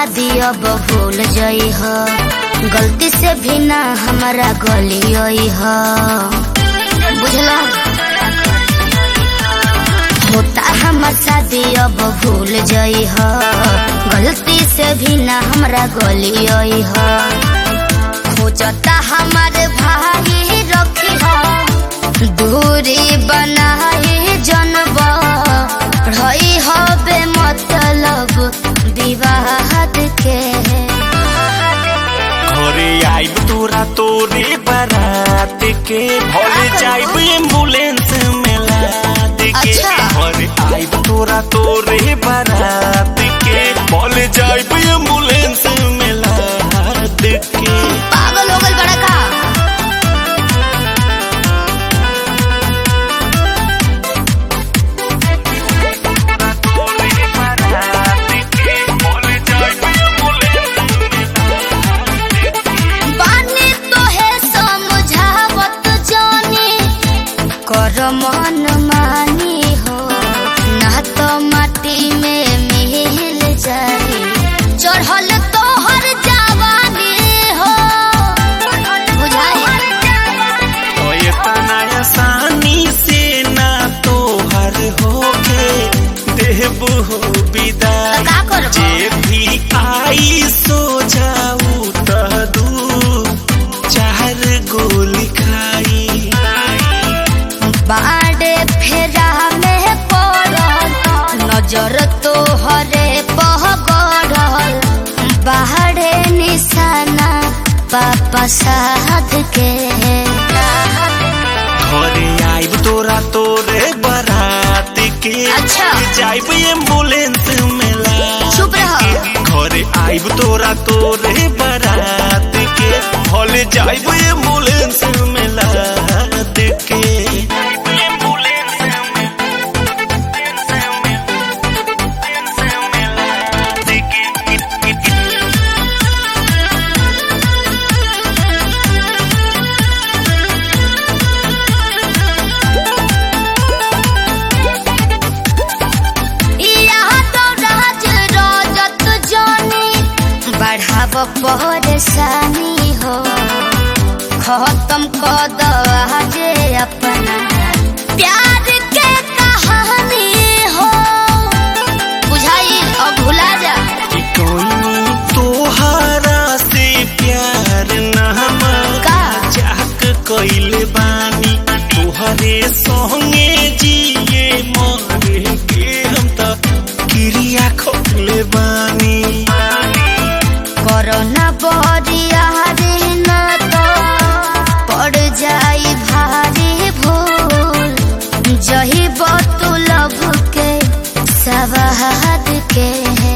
शादी अब भूल जाई हो, गलती से भी ना हमारा गली आई हो, बुझला। होता हमार शादी अब भूल जाई हो, गलती से भी ना हमारा गली आई हो। खोजता हमारे भाई रखी हो, दूरी बनाई जनबा रही हो बे मतलब विवाद के। घरे आइब तोरा तोरे बारात के, भले जाइब एम्बुलेंस में लाद के। घरे आइब तोरा तोरे बारात के, भले जाइब एम्बुलेंस में लाद के। पागल हो गल बड़ा का। मन मानी हो ना तो माटी में मिल जाए, चढ़ल तो हर जवानी हो, बुझाए तो ये तना आसानी से ना तो हर होके देबू हो विदा। जे भी आई सो जाऊ तू चार गोली खाई। बाड़े फेरा में पड़ल नजर तो हरे पहगड़ल, बाहरे निशाना पापा साध के। घरे आइब तोरा तोरे बारात के, जाइब एम्बुलेंस में लाद। चुप रह। घरे आइब तोरा तोरे बारात के, भले जाइब एम्बुलेंस में लाद के। परेशानी हो खत्म कर दो आज अपना प्यार के कहानी हो, बुझाई और भुला जा। तोहरा से प्यार का जाक कइले बानी, तोहरे संगे जिए मरे के हम तो क्रिया खोले बानी। कोरोना बरिया रे ना तो पड़ जाई भारी भूल, जही बतुलब के सवाद के।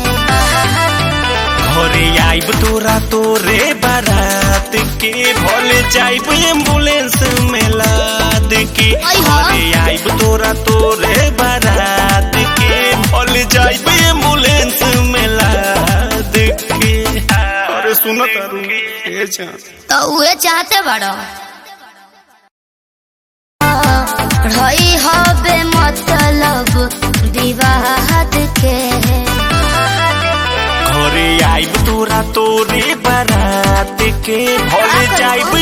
घरे आइब तोरा तोरे बारात के, भले जाइब एम्बुलेंस में लाद के। घरे आइब तोरा तोरे बारात के, भले जाइब एम्बुलेंस में लाद के। अरे सुनो तारू ये तो उहे चाहते बड़ो रही हो बे मतलब विवाद के। घरे आइब तोरा तोरे बारात के, भले जाइब